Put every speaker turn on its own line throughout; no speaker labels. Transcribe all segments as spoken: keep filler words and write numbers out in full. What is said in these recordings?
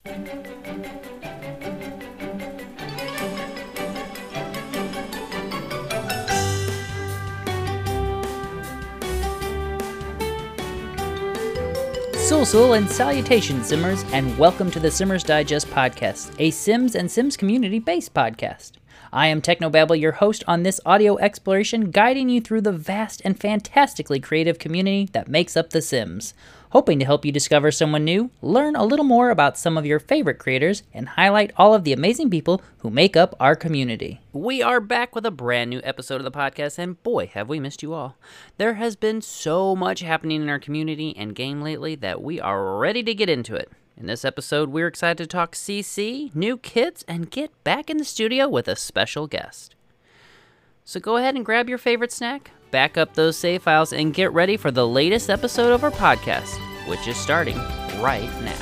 Sul Sul and salutations, Simmers, and welcome to the Simmers Digest podcast, a Sims and Sims community-based podcast. I am Technobabble, your host on this audio exploration, guiding you through the vast and fantastically creative community that makes up The Sims, hoping to help you discover someone new, learn a little more about some of your favorite creators, and highlight all of the amazing people who make up our community. We are back with a brand new episode of the podcast, and boy, have we missed you all. There has been so much happening in our community and game lately that we are ready to get into it. In this episode, we're excited to talk C C, new kits, and get back in the studio with a special guest. So go ahead and grab your favorite snack, back up those save files, and get ready for the latest episode of our podcast, which is starting right now.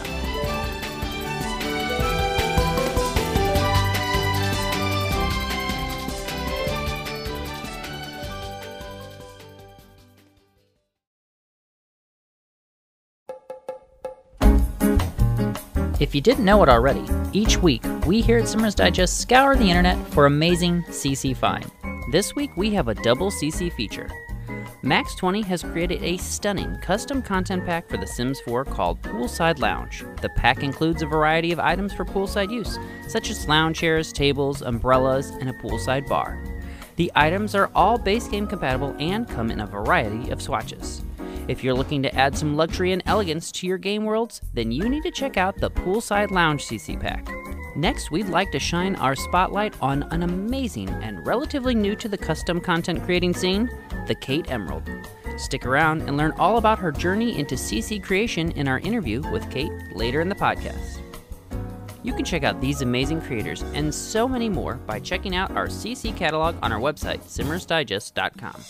If you didn't know it already, each week we here at Simmers Digest scour the internet for amazing C C find. This week we have a double C C feature. Max twenty has created a stunning custom content pack for The Sims four called Poolside Lounge. The pack includes a variety of items for poolside use, such as lounge chairs, tables, umbrellas, and a poolside bar. The items are all base game compatible and come in a variety of swatches. If you're looking to add some luxury and elegance to your game worlds, then you need to check out the Poolside Lounge C C pack. Next, we'd like to shine our spotlight on an amazing and relatively new to the custom content creating scene, the Kate Emerald. Stick around and learn all about her journey into C C creation in our interview with Kate later in the podcast. You can check out these amazing creators and so many more by checking out our C C catalog on our website, simmers digest dot com.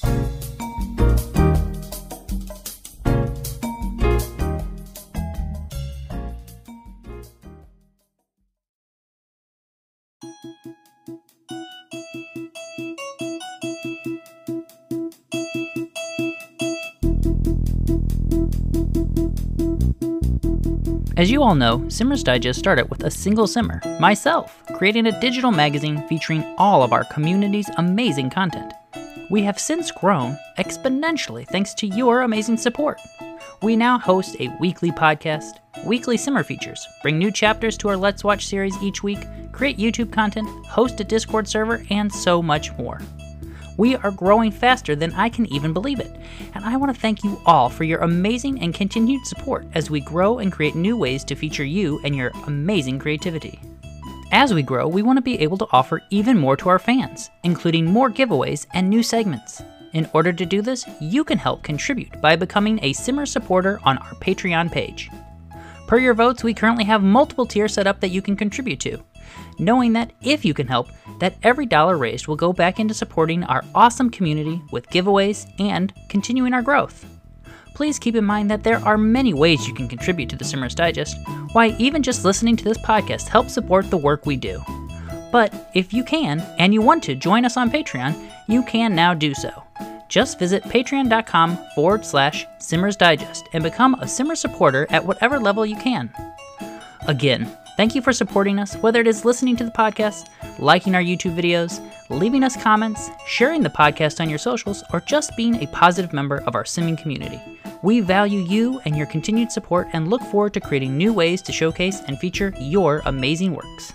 As you all know, Simmers Digest started with a single simmer, myself, creating a digital magazine featuring all of our community's amazing content. We have since grown exponentially thanks to your amazing support. We now host a weekly podcast, weekly simmer features, bring new chapters to our Let's Watch series each week, create YouTube content, host a Discord server, and so much more. We are growing faster than I can even believe it, and I want to thank you all for your amazing and continued support as we grow and create new ways to feature you and your amazing creativity. As we grow, we want to be able to offer even more to our fans, including more giveaways and new segments. In order to do this, you can help contribute by becoming a Simmer supporter on our Patreon page. Per your votes, we currently have multiple tiers set up that you can contribute to, knowing that if you can help, that every dollar raised will go back into supporting our awesome community with giveaways and continuing our growth. Please keep in mind that there are many ways you can contribute to the Simmers Digest, why even just listening to this podcast helps support the work we do. But if you can, and you want to join us on Patreon, you can now do so. Just visit patreon.com forward slash Simmers Digest and become a Simmer supporter at whatever level you can. Again, thank you for supporting us, whether it is listening to the podcast, liking our YouTube videos, leaving us comments, sharing the podcast on your socials, or just being a positive member of our simming community. We value you and your continued support and look forward to creating new ways to showcase and feature your amazing works.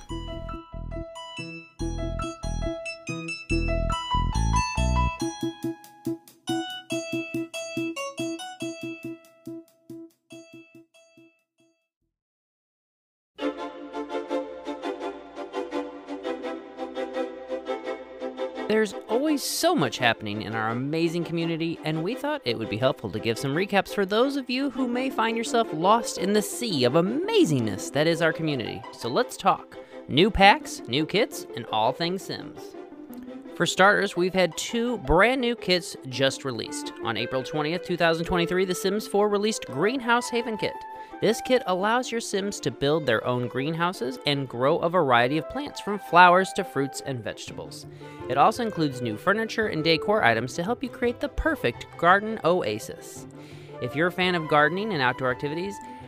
There's always so much happening in our amazing community, and we thought it would be helpful to give some recaps for those of you who may find yourself lost in the sea of amazingness that is our community. So let's talk new packs, new kits, and all things Sims. For starters, we've had two brand new kits just released. On April twentieth, two thousand twenty-three, The Sims four released Greenhouse Haven Kit. This kit allows your Sims to build their own greenhouses and grow a variety of plants, from flowers to fruits and vegetables. It also includes new furniture and decor items to help you create the perfect garden oasis. If you're a fan of gardening and outdoor activities,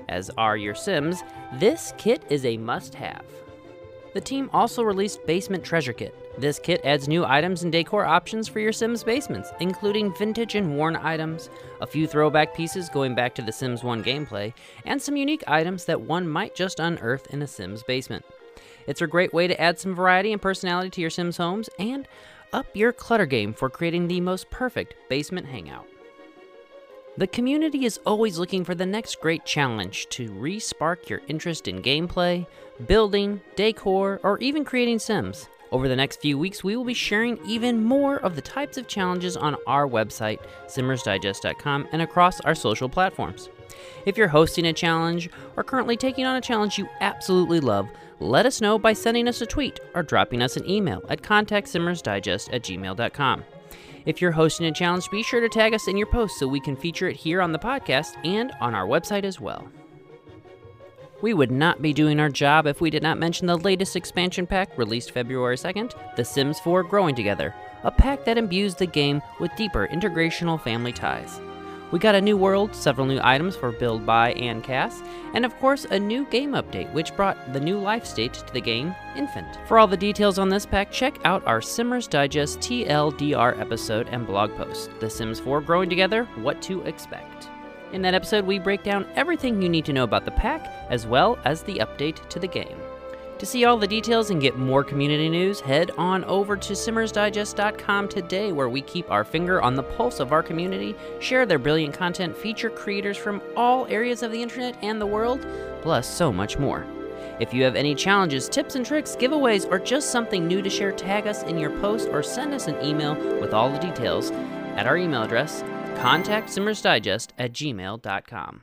as are your Sims, this kit is a must-have. The team also released Basement Treasure Kit. This kit adds new items and decor options for your Sims basements, including vintage and worn items, a few throwback pieces going back to the Sims one gameplay, and some unique items that one might just unearth in a Sims basement. It's a great way to add some variety and personality to your Sims homes and up your clutter game for creating the most perfect basement hangout. The community is always looking for the next great challenge to re-spark your interest in gameplay, building, decor, or even creating Sims. Over the next few weeks, we will be sharing even more of the types of challenges on our website, simmers digest dot com, and across our social platforms. If you're hosting a challenge or currently taking on a challenge you absolutely love, let us know by sending us a tweet or dropping us an email at contact simmers digest at gmail dot com. If you're hosting a challenge, be sure to tag us in your post so we can feature it here on the podcast and on our website as well. We would not be doing our job if we did not mention the latest expansion pack released February second, The Sims four Growing Together, a pack that imbues the game with deeper integrational family ties. We got a new world, several new items for build, buy, and cast, and of course a new game update which brought the new life state to the game, Infant. For all the details on this pack, check out our Simmers Digest T L D R episode and blog post, The Sims four Growing Together, What to Expect. In that episode, we break down everything you need to know about the pack, as well as the update to the game. To see all the details and get more community news, head on over to simmers digest dot com today, where we keep our finger on the pulse of our community, share their brilliant content, feature creators from all areas of the internet and the world, plus so much more. If you have any challenges, tips and tricks, giveaways, or just something new to share, tag us in your post or send us an email with all the details at our email address, contact simmers digest at gmail dot com.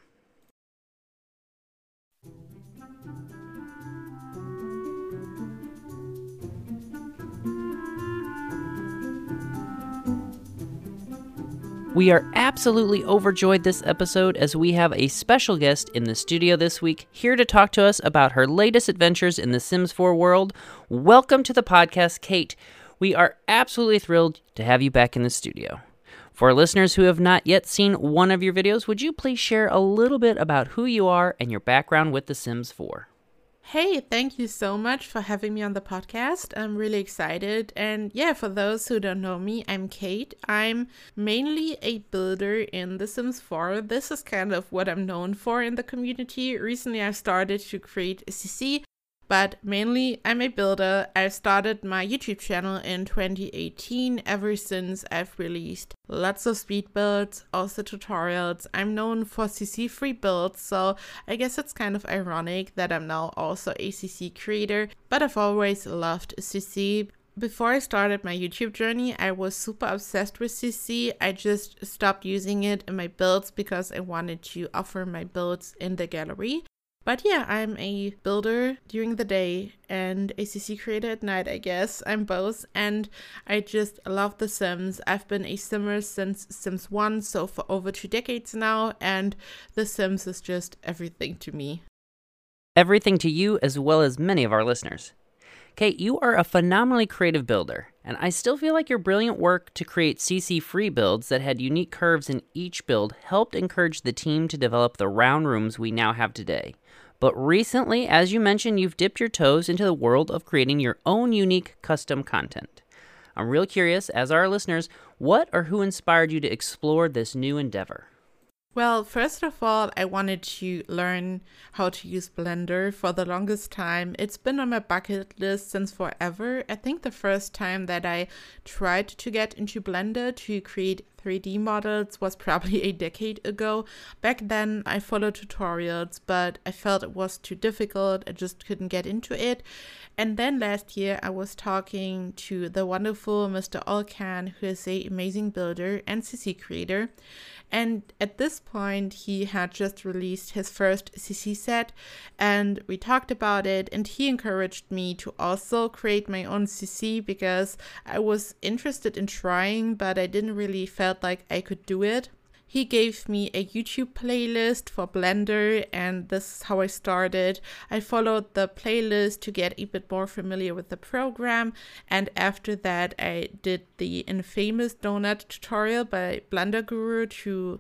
We are absolutely overjoyed this episode as we have a special guest in the studio this week here to talk to us about her latest adventures in the Sims four world. Welcome to the podcast, Kate. We are absolutely thrilled to have you back in the studio. For listeners who have not yet seen one of your videos, would you please share a little bit about who you are and your background with The Sims four?
Hey, thank you so much for having me on the podcast. I'm really excited. And yeah, for those who don't know me, I'm Kate. I'm mainly a builder in The Sims four. This is kind of what I'm known for in the community. Recently, I started to create a C C, but mainly I'm a builder. I started my YouTube channel in twenty eighteen. Ever since, I've released lots of speed builds, also tutorials. I'm known for C C free builds, so I guess it's kind of ironic that I'm now also a C C creator, but I've always loved C C. Before I started my YouTube journey, I was super obsessed with C C. I just stopped using it in my builds because I wanted to offer my builds in the gallery. But yeah, I'm a builder during the day and a C C creator at night, I guess. I'm both, and I just love The Sims. I've been a Simmer since Sims one, so for over two decades now, and The Sims is just everything to me.
Everything to you as well as many of our listeners. Kate, you are a phenomenally creative builder, and I still feel like your brilliant work to create C C-free builds that had unique curves in each build helped encourage the team to develop the round rooms we now have today. But recently, as you mentioned, you've dipped your toes into the world of creating your own unique custom content. I'm real curious, as are our listeners, what or who inspired you to explore this new endeavor?
Well, first of all, I wanted to learn how to use Blender for the longest time. It's been on my bucket list since forever. I think the first time that I tried to get into Blender to create three D models was probably a decade ago. Back then, I followed tutorials, but I felt it was too difficult. I just couldn't get into it. And then last year, I was talking to the wonderful Mister Olcan, who is an amazing builder and C C creator. And at this point, he had just released his first C C set, and we talked about it, and he encouraged me to also create my own C C because I was interested in trying, but I didn't really felt like I could do it. He gave me a YouTube playlist for Blender, and this is how I started. I followed the playlist to get a bit more familiar with the program, and after that I did the infamous donut tutorial by Blender Guru to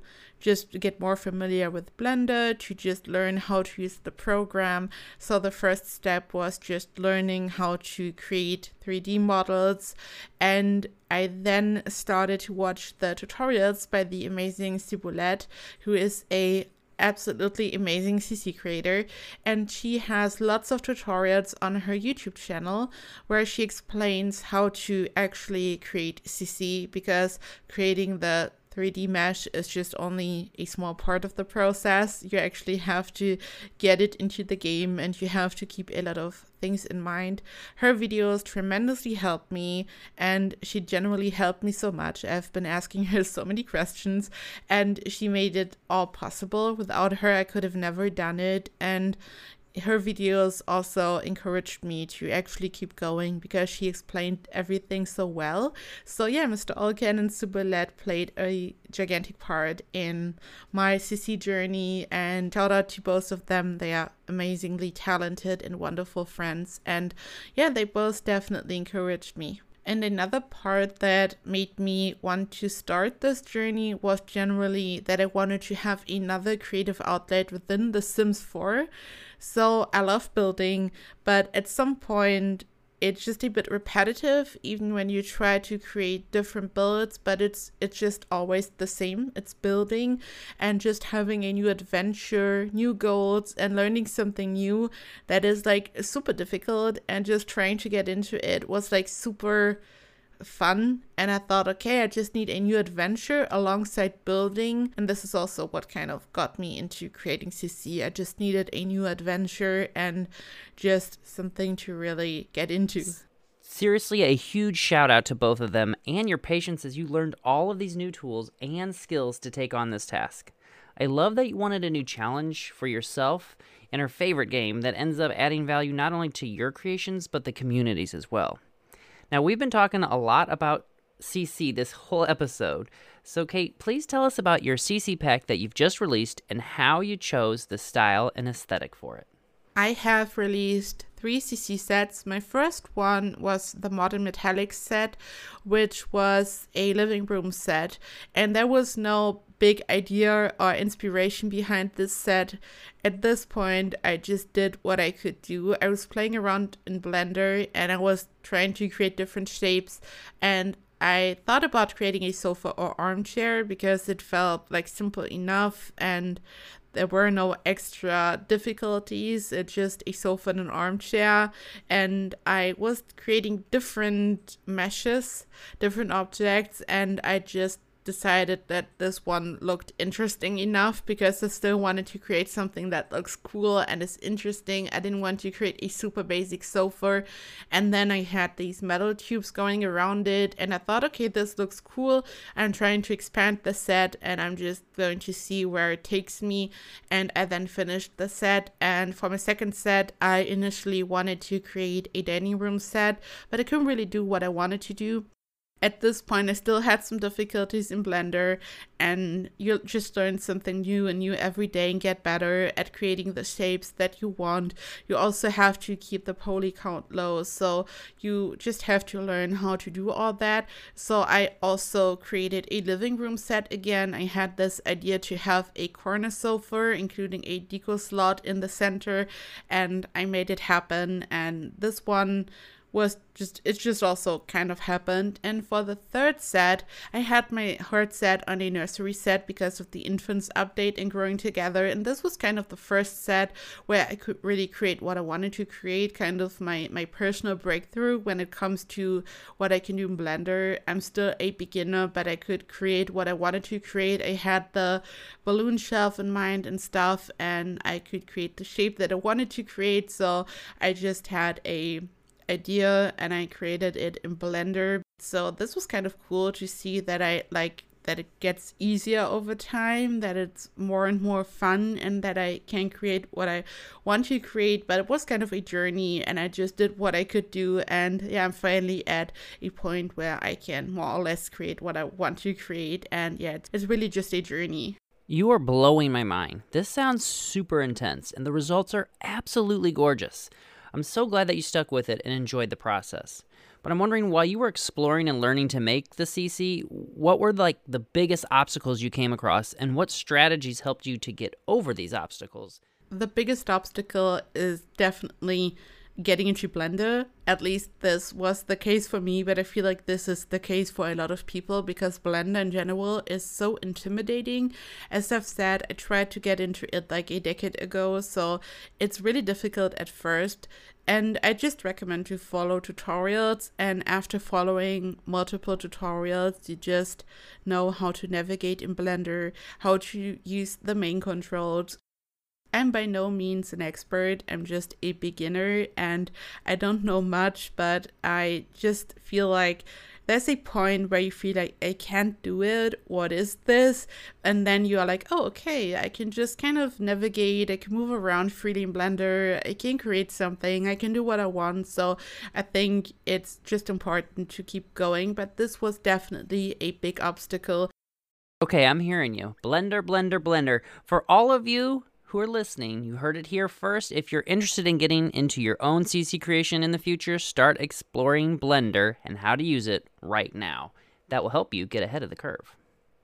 just get more familiar with Blender, to just learn how to use the program. So the first step was just learning how to create three D models, and I then started to watch the tutorials by the amazing Ciboulette, who is a absolutely amazing C C creator, and she has lots of tutorials on her YouTube channel where she explains how to actually create C C, because creating the three D mesh is just only a small part of the process. You actually have to get it into the game, and you have to keep a lot of things in mind. Her videos tremendously helped me, and she generally helped me so much. I've been asking her so many questions, and she made it all possible. Without her, I could have never done it, and her videos also encouraged me to actually keep going because she explained everything so well. So yeah, Mister Olcan and Ciboulette played a gigantic part in my C C journey, and shout out to both of them. They are amazingly talented and wonderful friends, and yeah, they both definitely encouraged me. And another part that made me want to start this journey was generally that I wanted to have another creative outlet within The Sims four. So I love building, but at some point it's just a bit repetitive, even when you try to create different builds, but it's it's just always the same. It's building and just having a new adventure, new goals, and learning something new that is like super difficult, and just trying to get into it was like super fun. And I thought, okay, I just need a new adventure alongside building, and this is also what kind of got me into creating C C. I just needed a new adventure and just something to really get into.
Seriously, a huge shout out to both of them and your patience as you learned all of these new tools and skills to take on this task. I love that you wanted a new challenge for yourself in her favorite game that ends up adding value not only to your creations but the communities as well. Now, we've been talking a lot about C C this whole episode, so Kate, please tell us about your C C pack that you've just released and how you chose the style and aesthetic for it.
I have released three C C sets. My first one was the Modern Metallics set, which was a living room set, and there was no big idea or inspiration behind this set. At this point, I just did what I could do. I was playing around in Blender, and I was trying to create different shapes, and I thought about creating a sofa or armchair because it felt like simple enough, and there were no extra difficulties. It's just a sofa and an armchair. And I was creating different meshes, different objects, and I just decided that this one looked interesting enough because I still wanted to create something that looks cool and is interesting. I didn't want to create a super basic sofa. And then I had these metal tubes going around it, and I thought, okay, this looks cool. I'm trying to expand the set, and I'm just going to see where it takes me. And I then finished the set. And for my second set, I initially wanted to create a dining room set, but I couldn't really do what I wanted to do. At this point, I still had some difficulties in Blender, and you just learn something new and new every day and get better at creating the shapes that you want. You also have to keep the poly count low, so you just have to learn how to do all that. So I also created a living room set again. I had this idea to have a corner sofa, including a deco slot in the center, and I made it happen. And this one was just, it just also kind of happened. And for the third set, I had my heart set on a nursery set because of the infants update and growing together. And this was kind of the first set where I could really create what I wanted to create, kind of my, my personal breakthrough when it comes to what I can do in Blender. I'm still a beginner, but I could create what I wanted to create. I had the balloon shelf in mind and stuff, and I could create the shape that I wanted to create. So I just had a idea and I created it in Blender. So this was kind of cool to see that I like that it gets easier over time, that it's more and more fun, and that I can create what I want to create. But it was kind of a journey, and I just did what I could do. And yeah, I'm finally at a point where I can more or less create what I want to create. And yeah, it's, it's really just a journey.
You are blowing my mind. This sounds super intense, and the results are absolutely gorgeous. I'm so glad that you stuck with it and enjoyed the process. But I'm wondering, while you were exploring and learning to make the C C, what were like the biggest obstacles you came across, and what strategies helped you to get over these obstacles?
The biggest obstacle is definitely getting into Blender. At least this was the case for me, but I feel like this is the case for a lot of people because Blender in general is so intimidating. As I've said, I tried to get into it like a decade ago, so it's really difficult at first. And I just recommend to follow tutorials, and after following multiple tutorials, you just know how to navigate in Blender, how to use the main controls. I'm by no means an expert, I'm just a beginner and I don't know much, but I just feel like there's a point where you feel like I can't do it, what is this? And then you are like, oh, okay, I can just kind of navigate, I can move around freely in Blender, I can create something, I can do what I want. So I think it's just important to keep going, but this was definitely a big obstacle.
Okay, I'm hearing you. Blender, Blender, Blender. For all of you who are listening, you heard it here first. If you're interested in getting into your own C C creation in the future, start exploring Blender and how to use it right now. That will help you get ahead of the curve.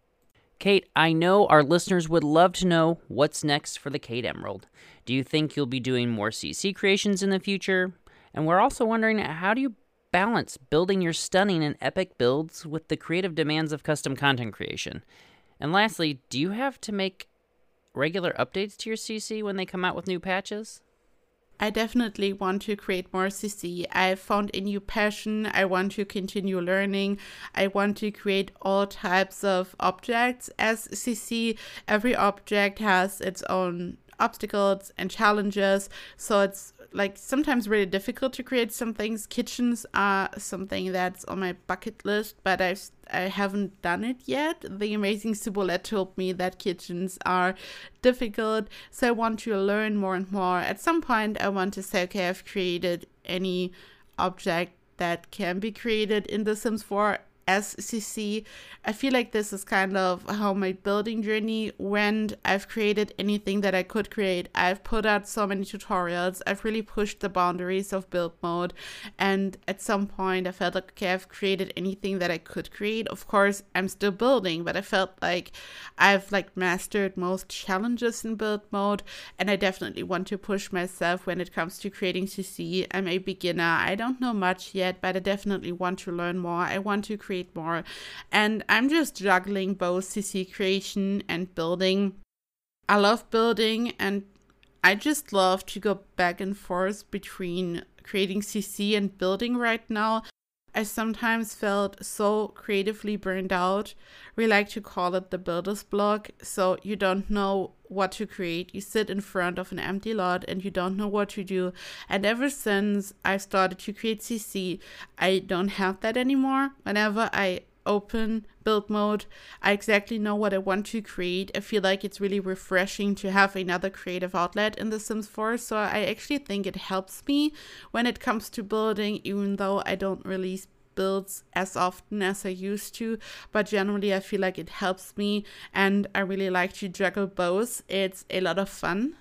Kate, I know our listeners would love to know what's next for the Kate Emerald. Do you think you'll be doing more C C creations in the future? And we're also wondering, how do you balance building your stunning and epic builds with the creative demands of custom content creation? And lastly, do you have to make regular updates to your C C when they come out with new patches?
I definitely want to create more C C. I found a new passion. I want to continue learning. I want to create all types of objects as C C. Every object has its own obstacles and challenges, so it's like sometimes really difficult to create some things. Kitchens are something that's on my bucket list, but I've I haven't done it yet. The amazing Subulette told me that kitchens are difficult, so I want to learn more and more. At some point I want to say, okay, I've created any object that can be created in The Sims four as C C. I feel like this is kind of how my building journey went. I've created anything that I could create. I've put out so many tutorials. I've really pushed the boundaries of build mode. And at some point I felt like, okay, I've created anything that I could create. Of course, I'm still building, but I felt like I've like mastered most challenges in build mode. And I definitely want to push myself when it comes to creating C C. I'm a beginner. I don't know much yet, but I definitely want to learn more. I want to create more, and I'm just juggling both C C creation and building. I love building, and I just love to go back and forth between creating C C and building right now. I sometimes felt so creatively burned out. We like to call it the builder's block. So you don't know what to create. You sit in front of an empty lot and you don't know what to do. And ever since I started to create C C, I don't have that anymore. Whenever I open build mode, I exactly know what I want to create. I feel like it's really refreshing to have another creative outlet in The Sims four, so I actually think it helps me when it comes to building, even though I don't release builds as often as I used to, but generally I feel like it helps me, and I really like to juggle both. It's a lot of fun.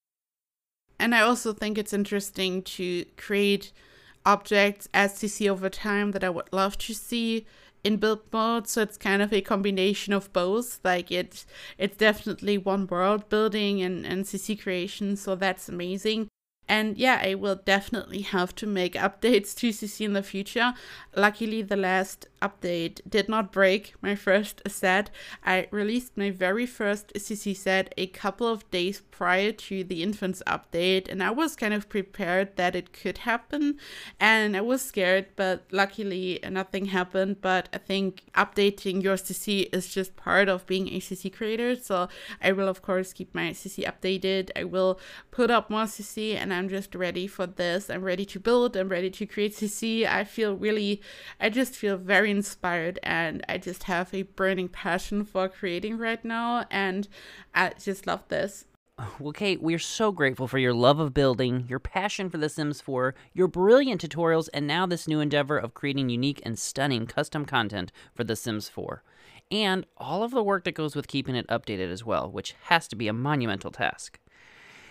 And I also think it's interesting to create objects as C C over time that I would love to see in build mode, so it's kind of a combination of both. Like it's it's definitely one world building and, and C C creation, so that's amazing. And yeah, I will definitely have to make updates to C C in the future. Luckily, the last update did not break my first set. I released my very first C C set a couple of days prior to the Infants update, and I was kind of prepared that it could happen, and I was scared, but luckily nothing happened. But I think updating your C C is just part of being a C C creator, so I will of course keep my C C updated. I will put up more C C, and I'm just ready for this. I'm ready to build, I'm ready to create C C. I feel really, I just feel very inspired, and I just have a burning passion for creating right now, and I just love this.
Well, Kate, we're so grateful for your love of building, your passion for The Sims four, your brilliant tutorials, and now this new endeavor of creating unique and stunning custom content for The Sims four. And all of the work that goes with keeping it updated as well, which has to be a monumental task.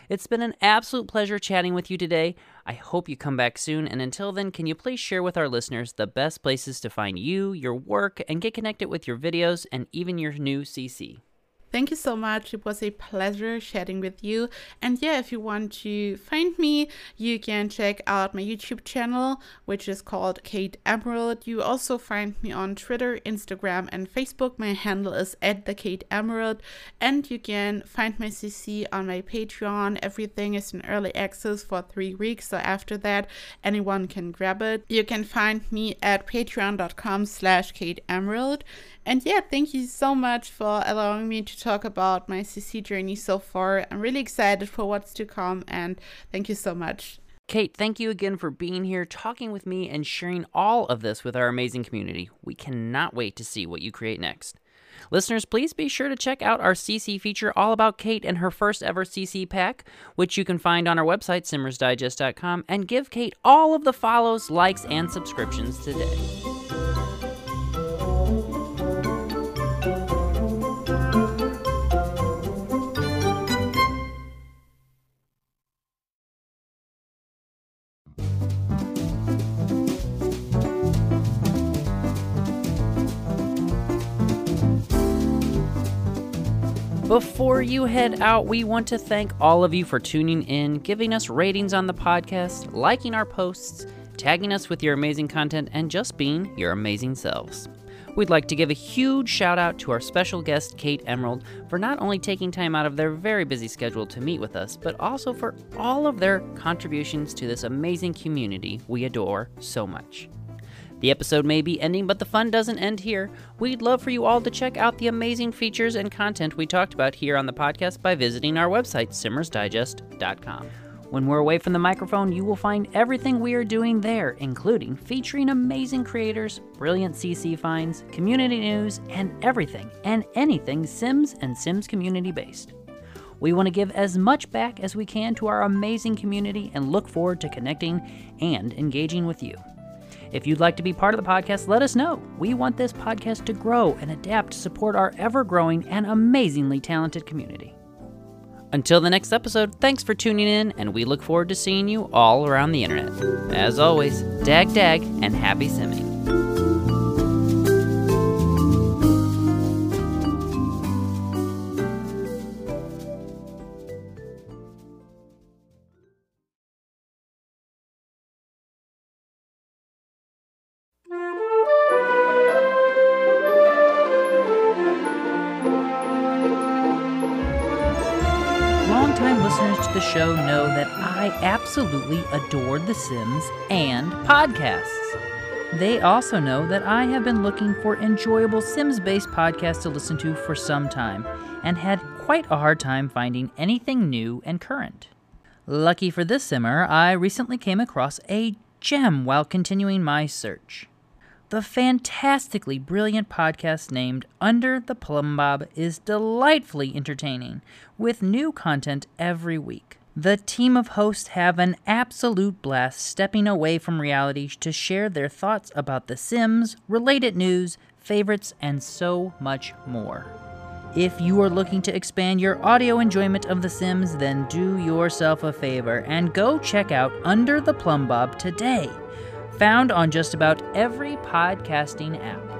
It's been an absolute pleasure chatting with you today. I hope you come back soon, and until then, can you please share with our listeners the best places to find you, your work, and get connected with your videos and even your new C C?
Thank you so much. It was a pleasure chatting with you. And yeah, if you want to find me, you can check out my YouTube channel, which is called Kate Emerald. You also find me on Twitter, Instagram, and Facebook. My handle is at the Kate Emerald. And you can find my C C on my Patreon. Everything is in early access for three weeks. So after that, anyone can grab it. You can find me at patreon.com slash Kate Emerald. And yeah, thank you so much for allowing me to talk about my C C journey so far. I'm really excited for what's to come, and thank you so much.
Kate, thank you again for being here, talking with me, and sharing all of this with our amazing community. We cannot wait to see what you create next. Listeners, please be sure to check out our C C feature all about Kate and her first ever C C pack, which you can find on our website, simmers digest dot com, and give Kate all of the follows, likes, and subscriptions today. Before you head out, we want to thank all of you for tuning in, giving us ratings on the podcast, liking our posts, tagging us with your amazing content, and just being your amazing selves. We'd like to give a huge shout out to our special guest, Kate Emerald, for not only taking time out of their very busy schedule to meet with us, but also for all of their contributions to this amazing community we adore so much. The episode may be ending, but the fun doesn't end here. We'd love for you all to check out the amazing features and content we talked about here on the podcast by visiting our website, simmers digest dot com. When we're away from the microphone, you will find everything we are doing there, including featuring amazing creators, brilliant C C finds, community news, and everything and anything Sims and Sims community based. We want to give as much back as we can to our amazing community and look forward to connecting and engaging with you. If you'd like to be part of the podcast, let us know. We want this podcast to grow and adapt to support our ever-growing and amazingly talented community. Until the next episode, thanks for tuning in, and we look forward to seeing you all around the internet. As always, dag dag and happy simming. Longtime listeners to the show know that I absolutely adore The Sims and podcasts. They also know that I have been looking for enjoyable Sims-based podcasts to listen to for some time, and had quite a hard time finding anything new and current. Lucky for this Simmer, I recently came across a gem while continuing my search. The fantastically brilliant podcast named Under the Plum Bob is delightfully entertaining, with new content every week. The team of hosts have an absolute blast stepping away from reality to share their thoughts about The Sims, related news, favorites, and so much more. If you are looking to expand your audio enjoyment of The Sims, then do yourself a favor and go check out Under the Plum Bob today. Found on just about every podcasting app.